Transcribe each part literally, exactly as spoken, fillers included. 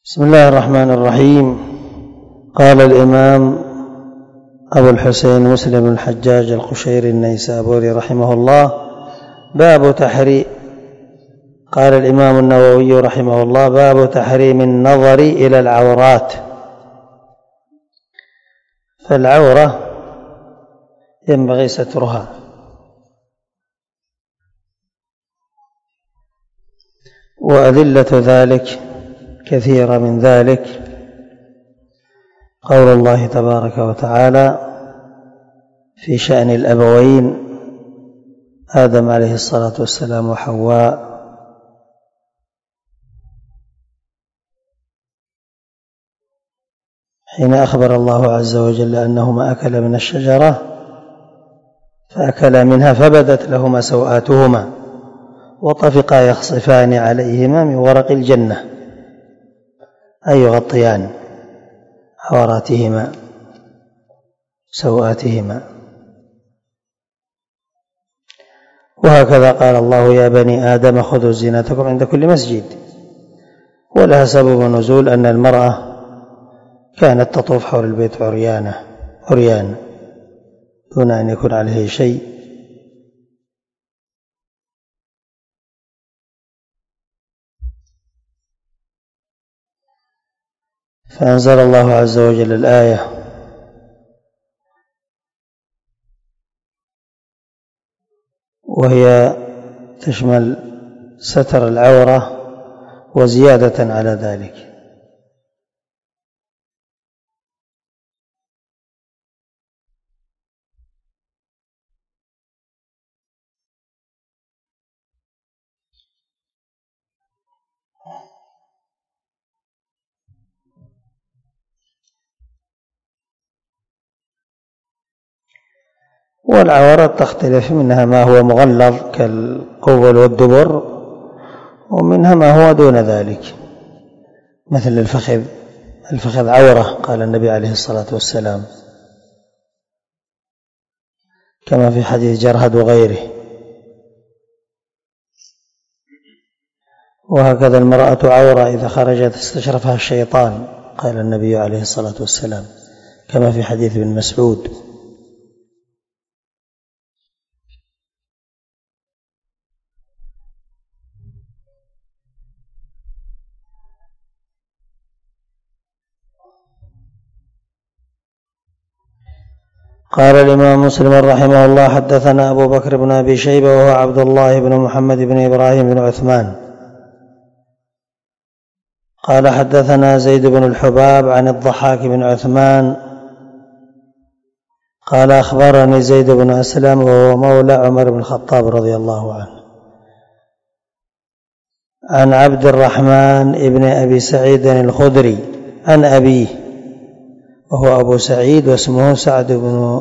بسم الله الرحمن الرحيم. قال الإمام أبو الحسين مسلم بن الحجاج القشيري النيسابوري رحمه الله: باب تحريم قال الإمام النووي رحمه الله: باب تحريم النظر إلى العورات. فالعورة ينبغي سترها، وأدلة ذلك كثيرة، من ذلك قول الله تبارك وتعالى في شأن الأبوين آدم عليه الصلاة والسلام وحواء: حين أخبر الله عز وجل أنهما أكلا من الشجرة فأكلا منها فبدت لهما سوآتهما وطفقا يخصفان عليهما من ورق الجنة، أي يغطيان عوراتهما سوآتهما. وهكذا قال الله: يا بني آدم خذوا زينتكم عند كل مسجد. ولها سبب نزول أن المرأة كانت تطوف حول البيت عريانة عريان دون أن يكون عليه شيء، فأنزل الله عز وجل الآية: وهي تشمل ستر العورة وزيادة على ذلك. والعورات تختلف، منها ما هو مغلظ كالقبل والدبر، ومنها ما هو دون ذلك مثل الفخذ. الفخذ عورة قال النبي عليه الصلاة والسلام، كما في حديث جرهد وغيره. وهكذا المرأة عورة إذا خرجت استشرفها الشيطان قال النبي عليه الصلاة والسلام، كما في حديث ابن مسعود. قال الإمام مسلم رحمه الله: حدثنا أبو بكر بن أبي شيبة وهو عبد الله بن محمد بن إبراهيم بن عثمان قال حدثنا زيد بن الحباب عن الضحاك بن عثمان قال أخبرني زيد بن أسلم وهو مولى عمر بن الخطاب رضي الله عنه عن عبد الرحمن بن أبي سعيد الخدري عن أبيه وهو أبو سعيد واسمه سعد بن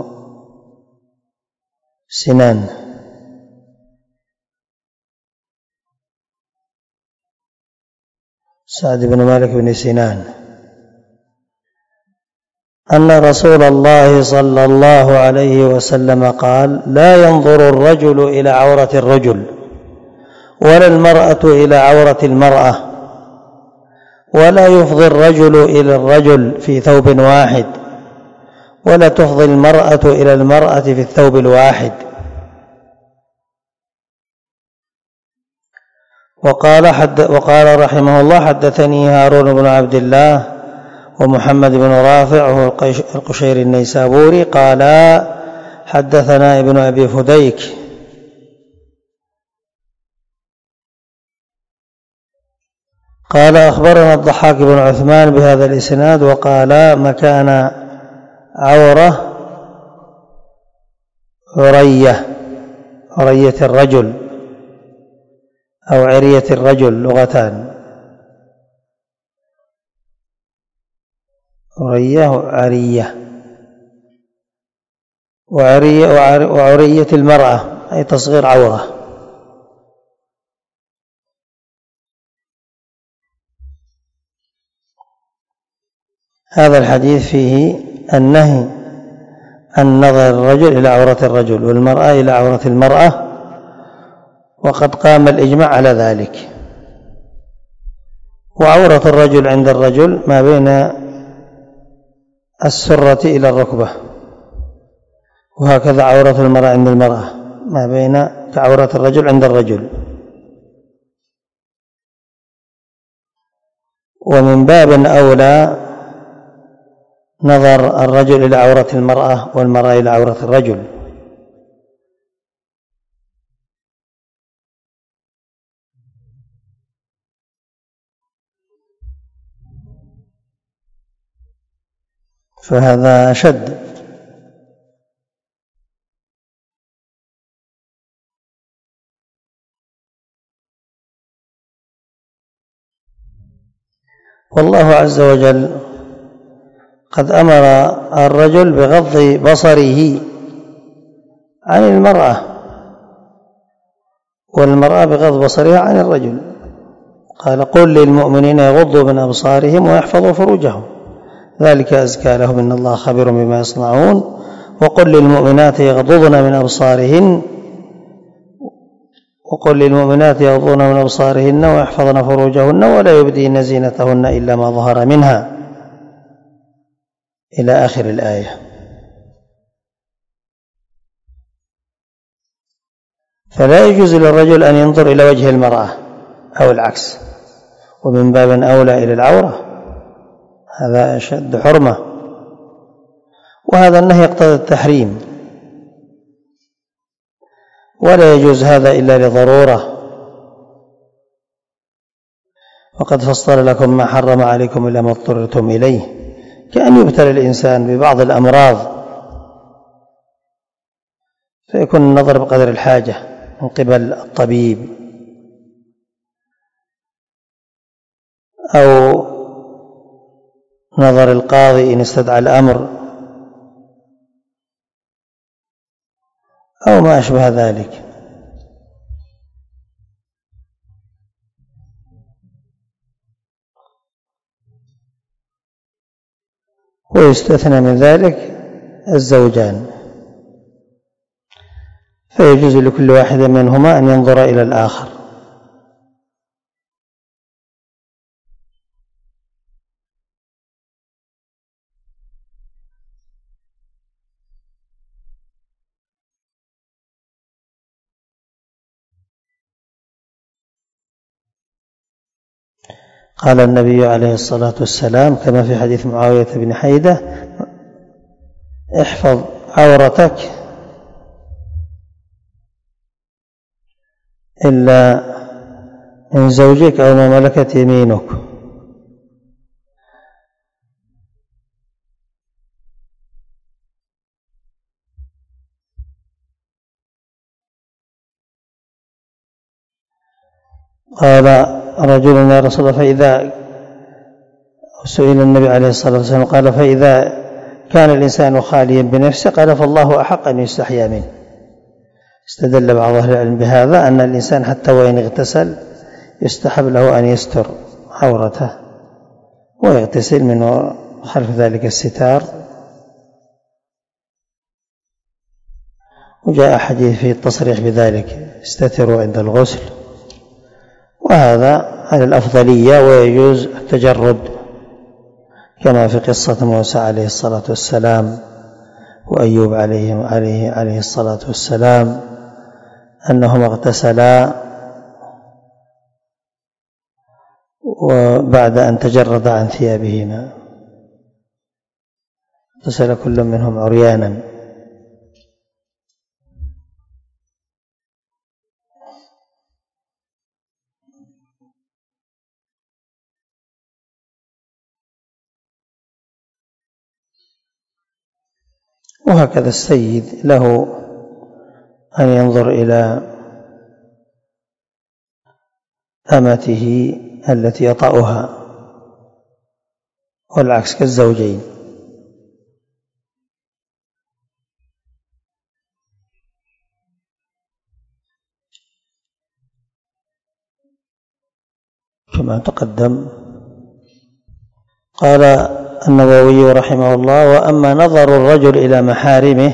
سنان سعد بن مالك بن سنان أن رسول الله صلى الله عليه وسلم قال: لا ينظر الرجل إلى عورة الرجل ولا المرأة إلى عورة المرأة، ولا يفضي الرجل إلى الرجل في ثوب واحد، ولا تفضي المرأة إلى المرأة في الثوب الواحد. وقال, حد وقال رحمه الله: حدثني هارون بن عبد الله ومحمد بن رافع وهو القشيري النيسابوري قال حدثنا ابن أبي فديك قال أخبرنا الضحاك بن عثمان بهذا الإسناد، وقال: مكان عورة عرية عرية الرجل أو عرية الرجل، لغتان: عرية وعرية. وعرية وعرية المرأة أي تصغير عورة. هذا الحديث فيه النهي عن نظر الرجل إلى عورة الرجل والمرأة إلى عورة المرأة، وقد قام الإجماع على ذلك. وعورة الرجل عند الرجل ما بين السرة إلى الركبة، وهكذا عورة المرأة عند المرأة ما بين كعورة الرجل عند الرجل. ومن باب أولى نظر الرجل إلى عورة المرأة والمرأة إلى عورة الرجل. فهذا أشد. والله عز وجل قد أمر الرجل بغض بصره عن المرأة، والمرأة بغض بصرها عن الرجل. قال: قل للمؤمنين يغضوا من أبصارهم ويحفظوا فروجهم ذلك أزكى لهم إن الله خبير بما يصنعون. وقل للمؤمنات يغضضن من أبصارهن وقل للمؤمنات يغضضن من أبصارهن ويحفظن فروجهن ولا يبدين زينتهن إلا ما ظهر منها، إلى آخر الآية. فلا يجوز للرجل أن ينظر إلى وجه المرأة أو العكس، ومن باب أولى إلى العورة، هذا أشد حرمة. وهذا النهي يقتضي التحريم، ولا يجوز هذا إلا لضرورة. وقد فصل لكم ما حرم عليكم إلا ما اضطررتم إليه، كأن يبتلى الإنسان ببعض الأمراض فيكون النظر بقدر الحاجة من قبل الطبيب، أو نظر القاضي إن استدعى الأمر، أو ما أشبه ذلك. ويستثنى من ذلك الزوجان، فيجوز لكل واحد منهما أن ينظر إلى الآخر. قال النبي عليه الصلاة والسلام كما في حديث معاوية بن حيدة: احفظ عورتك إلا من زوجك أو ما ملكت يمينك. قال رجل: يا رسول الله، فإذا سئل النبي عليه الصلاة والسلام قال: فإذا كان الإنسان خاليا بنفسه؟ قال: فالله أحق أن يستحيا منه. استدل بعض أهل العلم بهذا أن الإنسان حتى وإن اغتسل يستحب له أن يستر عورته ويغتسل من خلف ذلك الستار. وجاء حديث في التصريح بذلك: استتروا عند الغسل. وهذا على الأفضلية، ويجوز التجرد كما في قصة موسى عليه الصلاة والسلام وأيوب عليه, عليه, عليه الصلاة والسلام، أنهما اغتسلا وبعد أن تجرد عن ثيابهما اغتسل كل منهم عريانا. وهكذا السيد له أن ينظر إلى أمته التي يطأها، والعكس كالزوجين. كما تقدم. قال النووي رحمه الله: وأما نظر الرجل إلى محارمه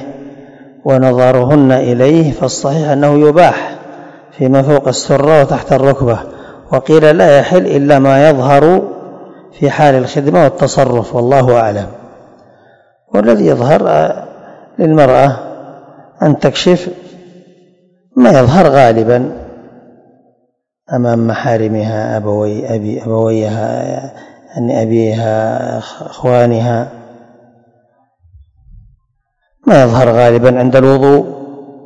ونظرهن إليه فالصحيح أنه يباح فيما فوق السرة وتحت الركبة، وقيل لا يحل إلا ما يظهر في حال الخدمة والتصرف، والله أعلم. والذي يظهر للمرأة أن تكشف ما يظهر غالبا أمام محارمها، أبوي أبي أبويها يعني أبيها أخوانها، ما يظهر غالبا عند الوضوء.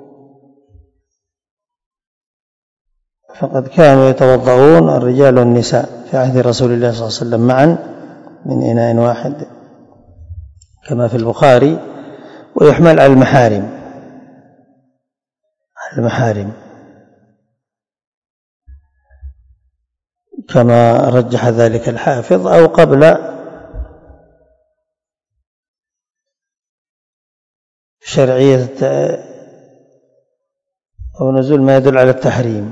فقد كانوا يتوضؤون الرجال والنساء في عهد رسول الله صلى الله عليه وسلم معا من إناء واحد كما في البخاري، ويحمل على المحارم على المحارم كما رجح ذلك الحافظ، أو قبل شرعية أو نزول ما يدل على التحريم.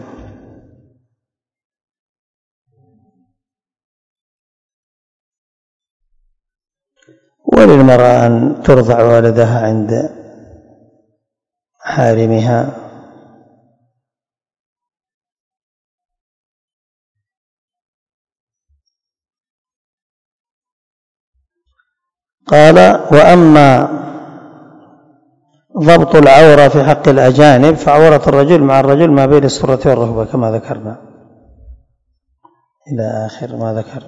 وللمرأة أن ترضع والدها عند محارمها. قال: وأما ضبط العورة في حق الأجانب فعورة الرجل مع الرجل ما بين السرة والركبة كما ذكرنا إلى آخر ما ذكر.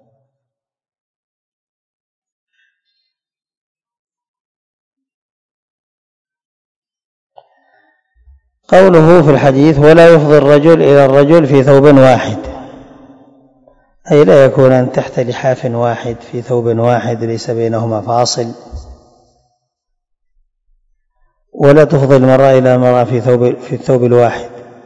قوله في الحديث: ولا يفضي الرجل إلى الرجل في ثوب واحد، أي لا يكونان تحت لحاف واحد في ثوب واحد ليس بينهما فاصل، ولا تفضي المرأة إلى المرأة في ثوب في الثوب الواحد.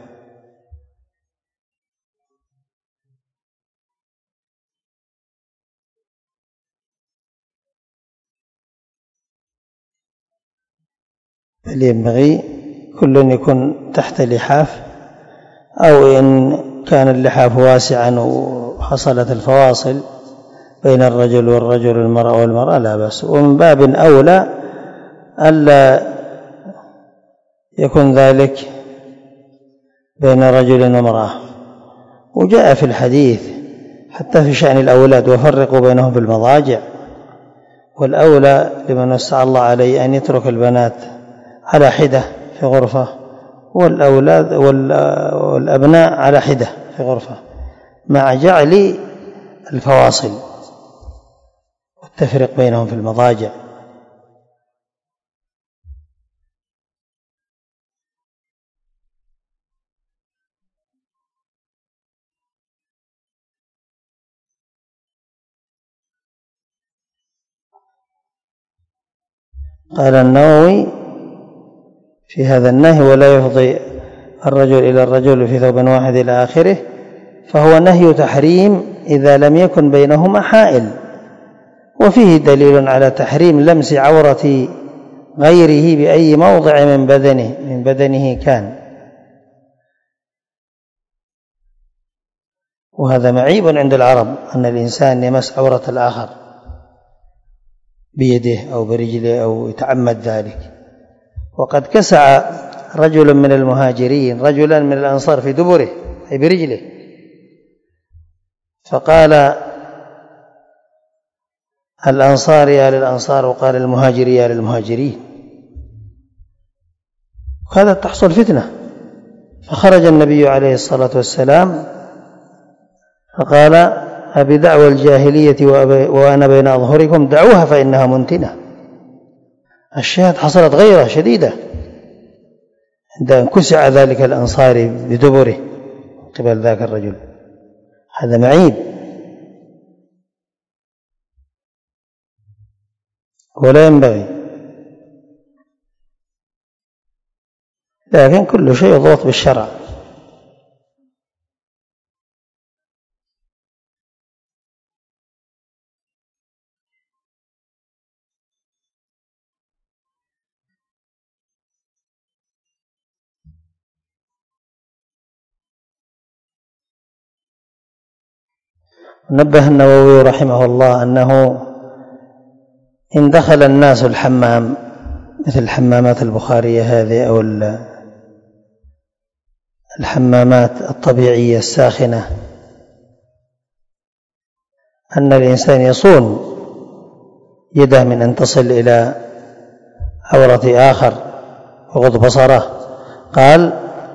بل ينبغي كل يكون تحت لحاف، أو إن كان اللحاف واسعا وحصلت الفواصل بين الرجل والرجل والمرأة والمرأة لا بأس. ومن باب أولى ألا يكون ذلك بين رجل وامرأة. وجاء في الحديث حتى في شأن الأولاد: وفرقوا بينهم في المضاجع. والأولى لمن وسع الله عليه أن يترك البنات على حدة في غرفة، والأولاد والأبناء على حدة في غرفة، مع جعل الفواصل والتفريق بينهم في المضاجع. قال النووي في هذا النهي: ولا يفضي الرجل إلى الرجل في ثوب واحد إلى آخره، فهو نهي تحريم إذا لم يكن بينهما حائل، وفيه دليل على تحريم لمس عورة غيره بأي موضع من بدنه من بدنه كان، وهذا معيب عند العرب أن الإنسان يمس عورة الآخر بيده أو برجله أو يتعمد ذلك. وقد كسع رجل من المهاجرين رجلا من الأنصار في دبره أي برجله، فقال الأنصار يا للأنصار وقال المهاجر يا للمهاجرين، وهذا تحصل فتنة. فخرج النبي عليه الصلاة والسلام فقال: أبدعوى الجاهلية وأنا بين أظهركم دعوها فإنها منتنة. الشاهد حصلت غيرة شديدة عند أن كسع ذلك الأنصاري بدبره قبل ذاك الرجل، هذا معيب ولا ينبغي. لكن كل شيء ضبط بالشرع. نبه النووي رحمه الله أنه إن دخل الناس الحمام مثل الحمامات البخارية هذه أو الحمامات الطبيعية الساخنة أن الإنسان يصون يده من أن تصل إلى عورة آخر ويغض بصره. قال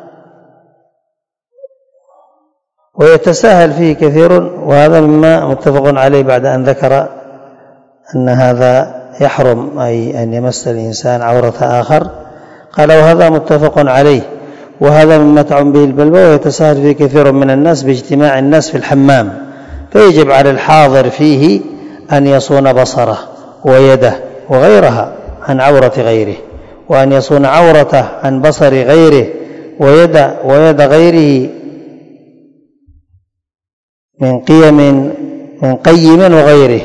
ويتساهل فيه كثير، وهذا مما متفق عليه بعد أن ذكر أن هذا يحرم، أي أن يمس الإنسان عورة آخر. قال وهذا متفق عليه، وهذا مما تعم به البلوى، ويتساهل فيه كثير من الناس باجتماع الناس في الحمام، فيجب على الحاضر فيه أن يصون بصره ويده وغيرها عن عورة غيره، وأن يصون عورته عن بصر غيره ويد, ويد غيره من قيم من قيم وغيره.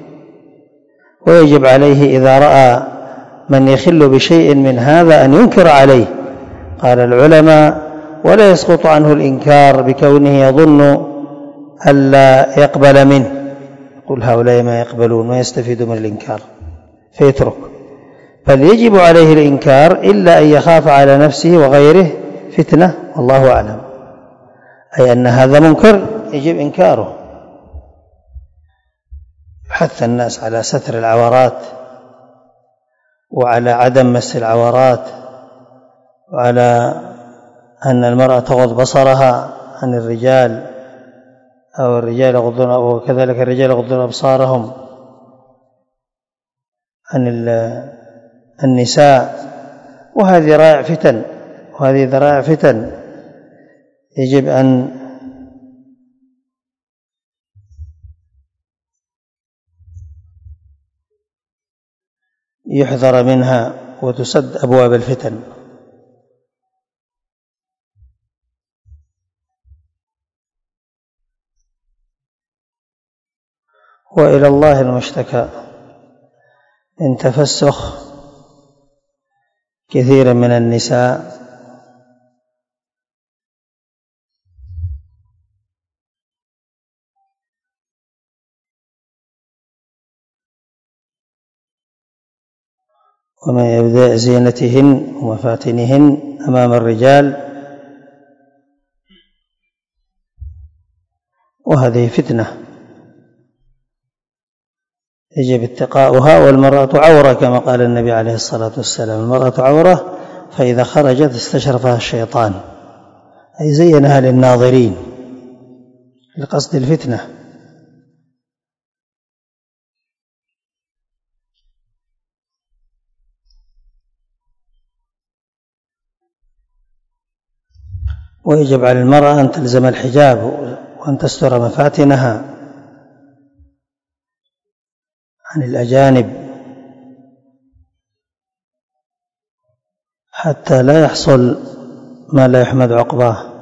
ويجب عليه إذا رأى من يخل بشيء من هذا أن ينكر عليه. قال العلماء ولا يسقط عنه الإنكار بكونه يظن ألا يقبل منه، يقول هؤلاء ما يقبلون ما يستفيد من الإنكار فيترك، بل يجب عليه الإنكار إلا أن يخاف على نفسه وغيره فتنة، والله أعلم. أي أن هذا منكر يجب إنكاره. حث الناس على ستر العورات وعلى عدم مس العورات، وعلى أن المرأة تغض بصرها عن الرجال، أو الرجال يغضون، وكذلك الرجال يغضون أبصارهم عن النساء. وهذه ذرائع فتن، وهذه ذرائع فتن يجب أن يحذر منها وتسد أبواب الفتن. وإلى الله المشتكى من تفسخ كثير من النساء ومن يبدأ زينتهن ومفاتنهن أمام الرجال، وهذه فتنة يجب اتقاؤها. والمرأة عورة كما قال النبي عليه الصلاة والسلام، المرأة عورة فإذا خرجت استشرفها الشيطان، أي زينها للناظرين لقصد الفتنة. ويجب على المرأة أن تلزم الحجاب وأن تستر مفاتنها عن الأجانب حتى لا يحصل ما لا يحمد عقباه.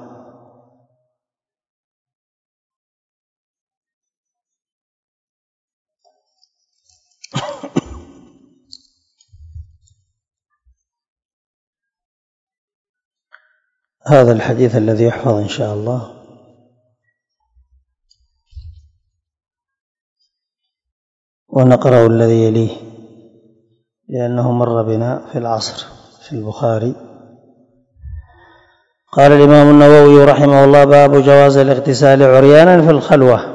هذا الحديث الذي يحفظ إن شاء الله. ونقرأ الذي يليه لأنه مر بنا في العصر في البخاري. قال الإمام النووي رحمه الله: باب جواز الاغتسال عريانا في الخلوة.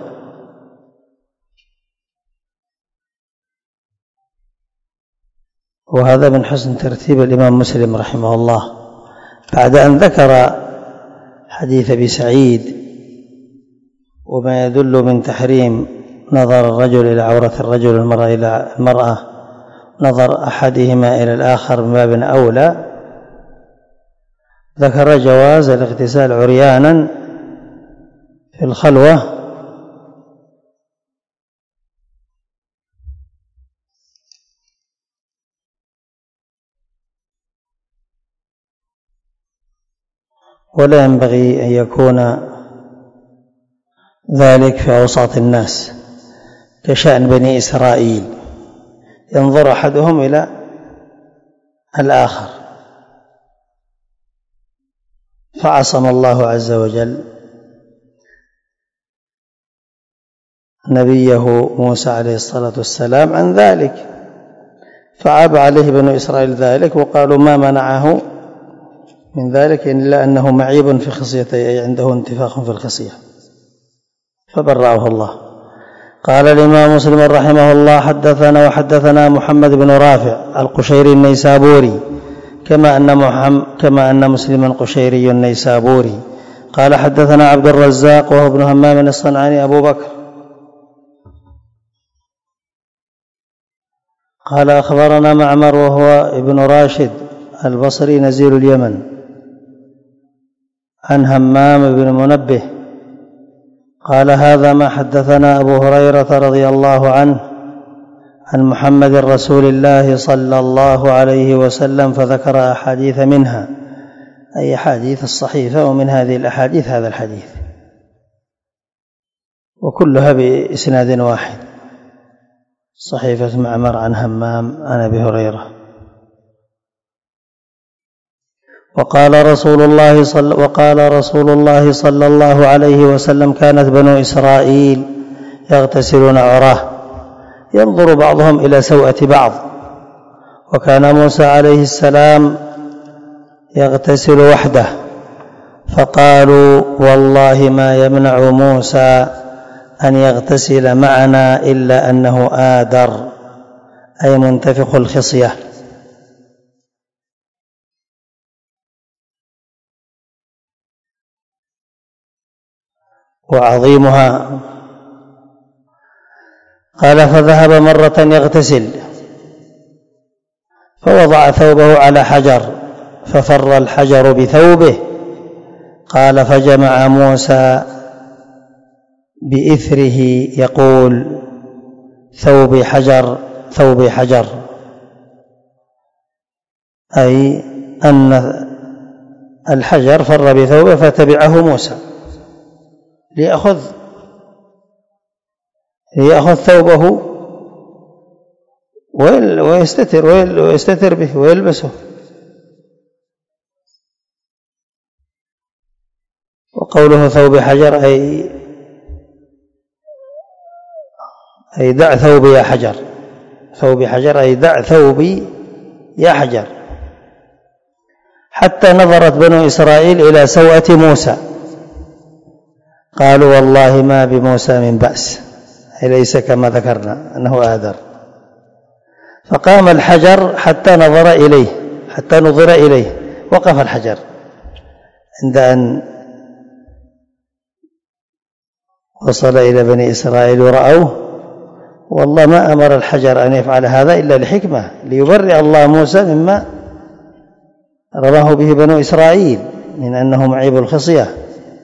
وهذا من حسن ترتيب الإمام مسلم رحمه الله بعد أن ذكر حديث أبي سعيد وما يدل من تحريم نظر الرجل إلى عورة الرجل والمرأة إلى المرأة، نظر أحدهما إلى الآخر من باب أولى، ذكر جواز الاغتسال عريانا في الخلوة. ولا ينبغي أن يكون ذلك في أوساط الناس كشأن بني إسرائيل، ينظر أحدهم إلى الآخر، فعصم الله عز وجل نبيه موسى عليه الصلاة والسلام عن ذلك، فعاب عليه بنو إسرائيل ذلك وقالوا ما منعه من ذلك إلا أنه معيب في خصيته، أي عنده انتفاخ في الخصية، فبرأه الله. قال الإمام مسلم رحمه الله: حدثنا وحدثنا محمد بن رافع القشيري النيسابوري كما أن, محمد كما أن مسلم القشيري النيسابوري قال حدثنا عبد الرزاق وهو ابن همام الصنعاني أبو بكر قال أخبرنا معمر وهو ابن راشد البصري نزيل اليمن عن همام بن منبه قال: هذا ما حدثنا أبو هريرة رضي الله عنه عن محمد رسول الله صلى الله عليه وسلم، فذكر أحاديث منها، أي أحاديث الصحيفة، ومن هذه الأحاديث هذا الحديث، وكلها بإسناد واحد، صحيفة معمر عن همام عن أبي هريرة. وقال رسول الله صلى وقال رسول الله صلى الله عليه وسلم: كانت بنو إسرائيل يغتسلون عراه ينظر بعضهم إلى سوءة بعض، وكان موسى عليه السلام يغتسل وحده، فقالوا: والله ما يمنع موسى أن يغتسل معنا إلا أنه آدر، أي منتفخ الخصية. وعظيمها. قال: فذهب مرة يغتسل فوضع ثوبه على حجر ففر الحجر بثوبه. قال: فجمع موسى بإثره يقول: ثوبي حجر ثوبي حجر، أي أن الحجر فر بثوبه فتبعه موسى ليأخذ ليأخذ ثوبه ويستتر ويستتر به ويلبسه. وقوله ثوب حجر أي أي دع ثوبي يا حجر، ثوب حجر أي دع ثوبي يا حجر. حتى نظرت بنو إسرائيل إلى سوءة موسى، قالوا: والله ما بموسى من بأس، أي ليس كما ذكرنا أنه آدر. فقام الحجر حتى نظر إليه حتى نظر إليه وقف الحجر عند أن وصل إلى بني إسرائيل ورأوه. والله ما أمر الحجر أن يفعل هذا إلا لحكمة، ليبرئ الله موسى مما رماه به بنو إسرائيل من أنه معيب الخصية،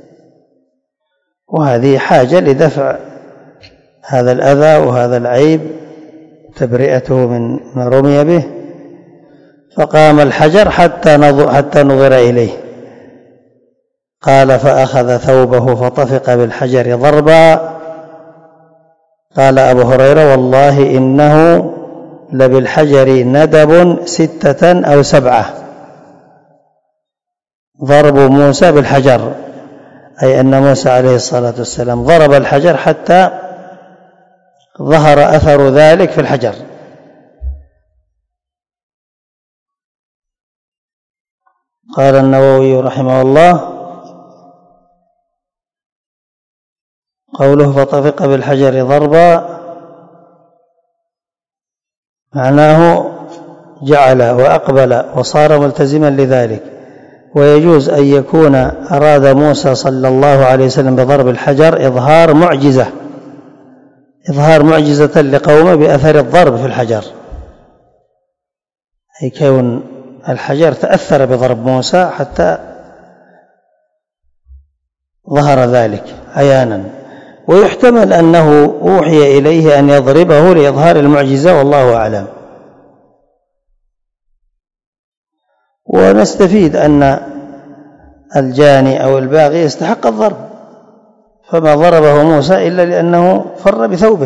وهذه حاجة لدفع هذا الأذى وهذا العيب، تبرئته من ما رمي به. فقام الحجر حتى نظر, حتى نظر إليه. قال: فأخذ ثوبه فطفق بالحجر ضربا. قال أبو هريرة: والله إنه لبالحجر ندب ستة أو سبعة. ضرب موسى بالحجر أي أن موسى عليه الصلاة والسلام ضرب الحجر حتى ظهر أثر ذلك في الحجر. قال النووي رحمه الله: قوله فطفق بالحجر ضربا معناه جعل وأقبل وصار ملتزما لذلك. ويجوز أن يكون أراد موسى صلى الله عليه وسلم بضرب الحجر إظهار معجزة إظهار معجزة لقومه بأثر الضرب في الحجر، أي كون الحجر تأثر بضرب موسى حتى ظهر ذلك عيانا. ويحتمل أنه أوحي إليه أن يضربه لإظهار المعجزة، والله أعلم. ونستفيد أن الجاني أو الباغي يستحق الضرب، فما ضربه موسى إلا لأنه فر بثوبه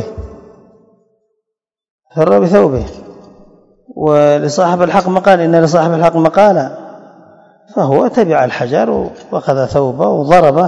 فر بثوبه ولصاحب الحق مقال، إن لصاحب الحق مقالا، فهو تبع الحجر وأخذ ثوبه وضربه.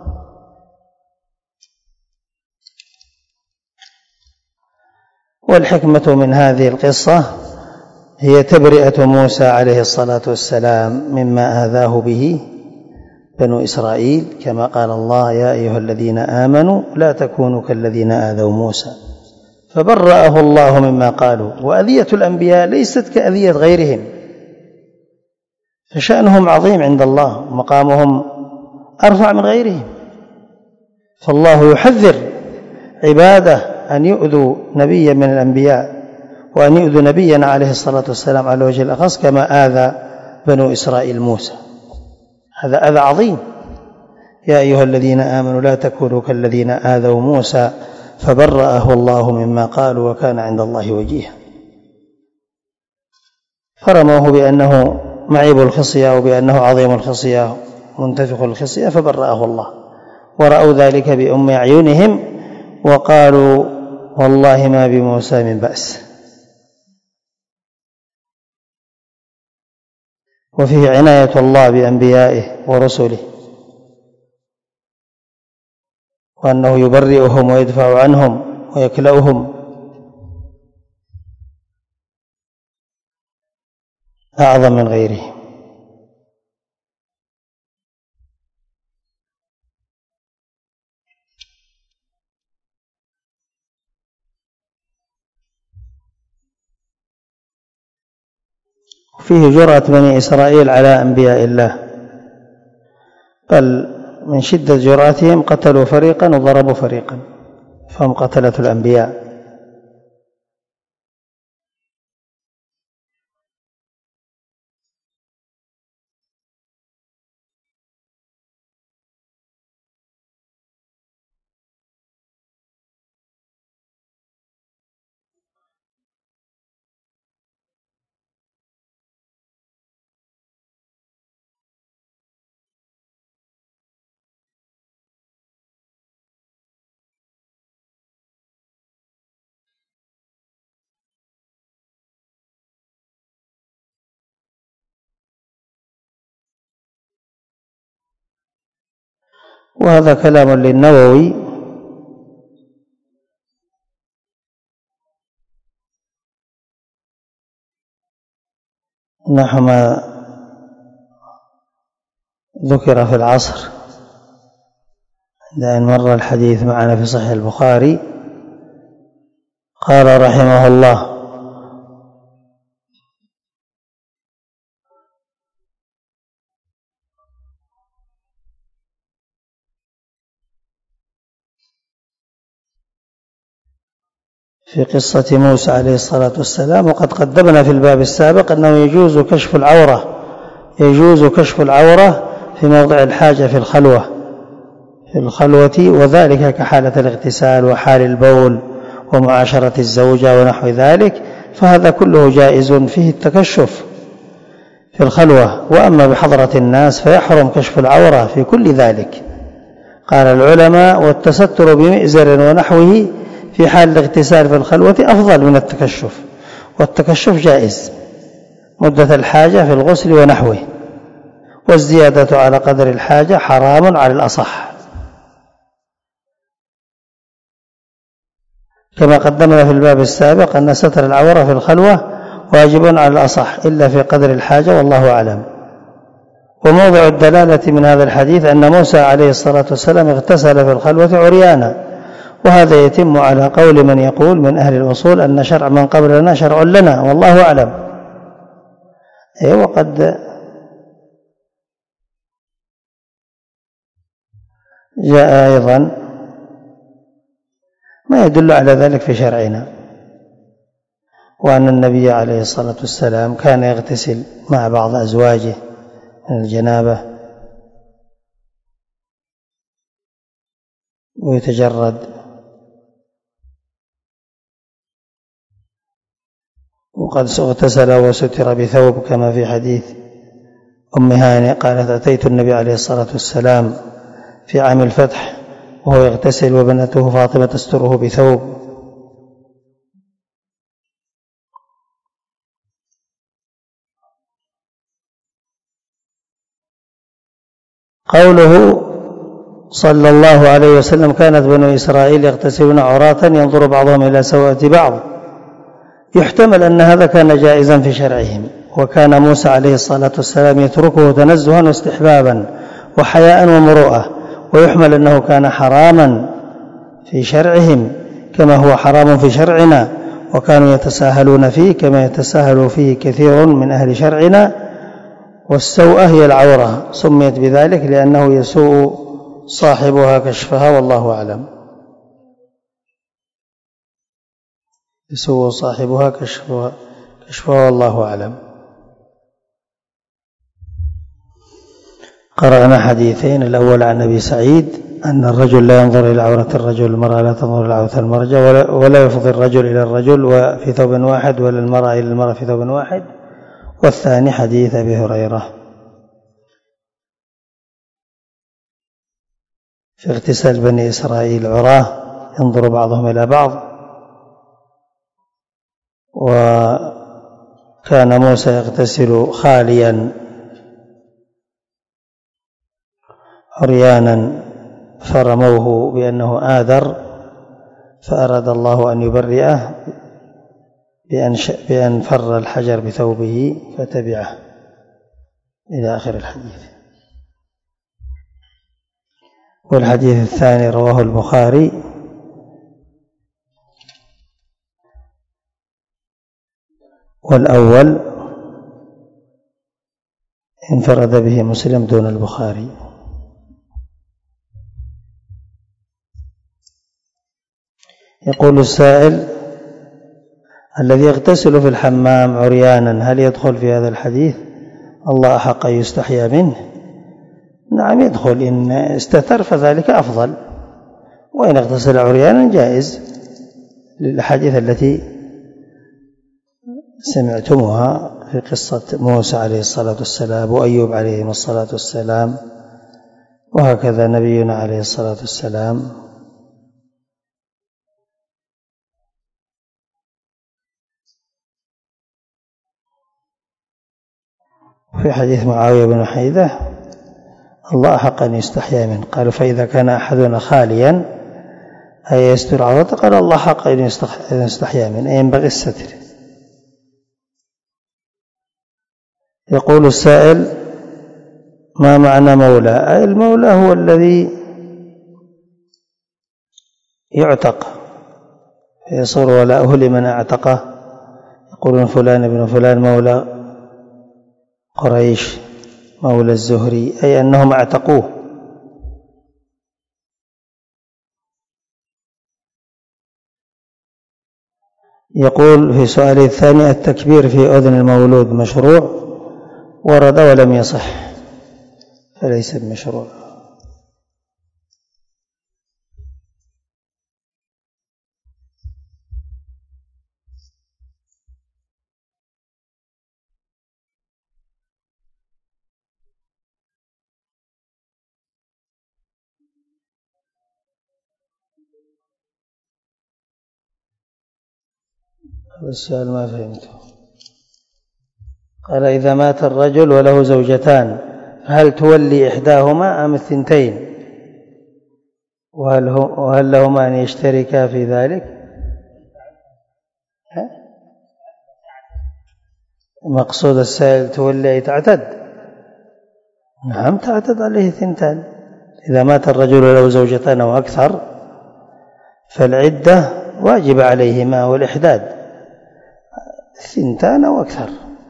والحكمة من هذه القصة هي تبرئة موسى عليه الصلاة والسلام مما آذاه به بنو إسرائيل كما قال الله: يا أيها الذين آمنوا لا تكونوا كالذين آذوا موسى فبرأه الله مما قالوا. وأذية الأنبياء ليست كأذية غيرهم، فشأنهم عظيم عند الله ومقامهم أرفع من غيرهم، فالله يحذر عباده أن يؤذوا نبيا من الأنبياء وأن يؤذوا نبينا عليه الصلاة والسلام على وجه الأخص كما آذى بنو إسرائيل موسى. هذا أذى عظيم. يا أيها الذين آمنوا لا تكونوا كالذين آذوا موسى فبرأه الله مما قالوا وكان عند الله وجيها. فرموه بأنه معيب الخصية وبأنه عظيم الخصية منتفخ الخصية فبرأه الله، ورأوا ذلك بأم أعينهم وقالوا: والله ما بموسى من بأس. وفيه عناية الله بأنبيائه ورسله، وأنه يبرئهم ويدفع عنهم ويكلأهم أعظم من غيره. فيه جرأة بني إسرائيل على أنبياء الله، بل من شدة جرأتهم قتلوا فريقا وضربوا فريقا، فهم قتلة الأنبياء. وهذا كلام للنووي نحو ما ذكر في العصر عند أن مر الحديث معنا في صحيح البخاري. قال رحمه الله: في قصة موسى عليه الصلاة والسلام، وقد قدمنا في الباب السابق أنه يجوز كشف العورة يجوز كشف العورة في موضع الحاجة في الخلوة في الخلوة وذلك كحالة الاغتسال وحال البول ومعاشرة الزوجة ونحو ذلك، فهذا كله جائز فيه التكشف في الخلوة. وأما بحضرة الناس فيحرم كشف العورة في كل ذلك. قال العلماء: والتستر بمئزر ونحوه في حال الاغتسال في الخلوة أفضل من التكشف، والتكشف جائز مدة الحاجة في الغسل ونحوه، والزيادة على قدر الحاجة حرام على الأصح، كما قدمنا في الباب السابق أن ستر العورة في الخلوة واجب على الأصح إلا في قدر الحاجة، والله أعلم. وموضع الدلالة من هذا الحديث أن موسى عليه الصلاة والسلام اغتسل في الخلوة عريانا، وهذا يتم على قول من يقول من أهل الأصول أن شرع من قبلنا شرع لنا، والله أعلم. أي وقد جاء أيضا ما يدل على ذلك في شرعنا، وأن النبي عليه الصلاة والسلام كان يغتسل مع بعض أزواجه من الجنابة ويتجرد. وقد اغتسل وستر بثوب كما في حديث أم هانئ قالت: أتيت النبي عليه الصلاة والسلام في عام الفتح وهو يغتسل وبنته فاطمة تستره بثوب. قوله صلى الله عليه وسلم: كانت بنو إسرائيل يغتسلون عراة ينظر بعضهم إلى سوءة بعض، يحتمل أن هذا كان جائزا في شرعهم، وكان موسى عليه الصلاة والسلام يتركه تنزها واستحبابا، وحياء ومروءة، ويحمل أنه كان حراما في شرعهم كما هو حرام في شرعنا، وكانوا يتساهلون فيه كما يتساهل فيه كثير من أهل شرعنا. والسوءة هي العورة، سميت بذلك لأنه يسوء صاحبها كشفها، والله أعلم. يسوء صاحبها كشفها, كشفها والله أعلم. قرأنا حديثين، الأول عن أبي سعيد أن الرجل لا ينظر إلى عورة الرجل، المرأة لا تنظر إلى عورة المرأة، ولا, ولا يفضي الرجل إلى الرجل في ثوب واحد، ولا المرأة إلى المرأة في ثوب واحد. والثاني حديث أبي هريرة في اغتسال بني إسرائيل عراه ينظر بعضهم إلى بعض، وكان موسى يغتسل خاليا عريانا فرموه بأنه آذر، فأراد الله أن يبرئه بأن فر الحجر بثوبه فتبعه إلى آخر الحديث. والحديث الثاني رواه البخاري والأول انفرد به مسلم دون البخاري. يقول السائل: الذي يغتسل في الحمام عريانا هل يدخل في هذا الحديث؟ الله أحق أن يستحيا منه. نعم يدخل، إن استتر فذلك أفضل، وإن اغتسل عريانا جائز، للأحاديث التي سمعتموها في قصة موسى عليه الصلاة والسلام وأيوب عليه الصلاة والسلام، وهكذا نبينا عليه الصلاة والسلام. في حديث معاوية بن حيدة: الله أحق أن يستحيا منه. قالوا: فإذا كان أحدنا خاليا أي يستر عورته؟ قال: الله حق أن يستحيا منه، أي ينبغي الستر. يقول السائل: ما معنى مولى؟ المولى هو الذي يعتق يصير ولاؤه لمن اعتقه. يقولون فلان ابن فلان مولى قريش، مولى الزهري، أي أنهم اعتقوه. يقول في سؤاله الثاني: التكبير في أذن المولود مشروع؟ ورد ولم يصح، فليس بمشروع. هذا السؤال ما فهمته. قال: إذا مات الرجل وله زوجتان هل تولي إحداهما أم الثنتين؟ وهل, وهل لهما أن يشتركا في ذلك؟ مقصود السائل تولي أي تعتد؟ نعم تعتد عليه ثنتان. إذا مات الرجل وله زوجتان أو أكثر فالعدة واجب عليهما والإحداد، ثنتان أو أكثر.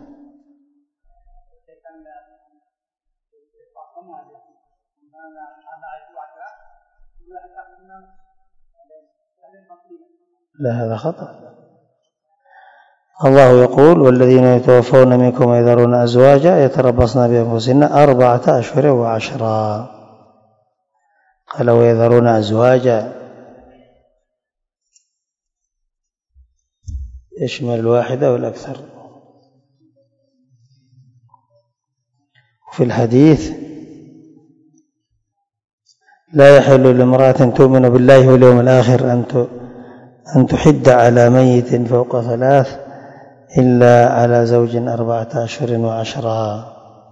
لا، هذا خطأ. الله يقول: والذين يتوفون منكم ويذرون أزواجا يتربصن بأنفسهن أربعة أشهر وعشرا. قال: ويذرون أزواجا يشمل الواحدة والأكثر. في الحديث: لا يحل لامرأة تؤمن بالله واليوم الآخر أن تحد على ميت فوق ثلاث إلا على زوج أربعة أشهر وعشرا.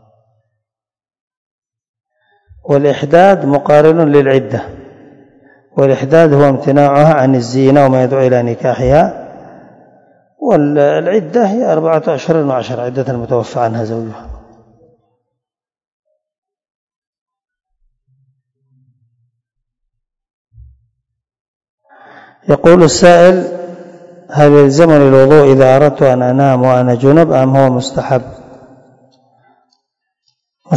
والإحداد مقارن للعدة، والإحداد هو امتناعها عن الزينة وما يدعو إلى نكاحها، والعدة هي أربعة أشهر وعشرة، عدة المتوفى عنها زوجها. يقول السائل: هل يلزمني الوضوء إذا أردت أن أنام وأنا جنب أم هو مستحب؟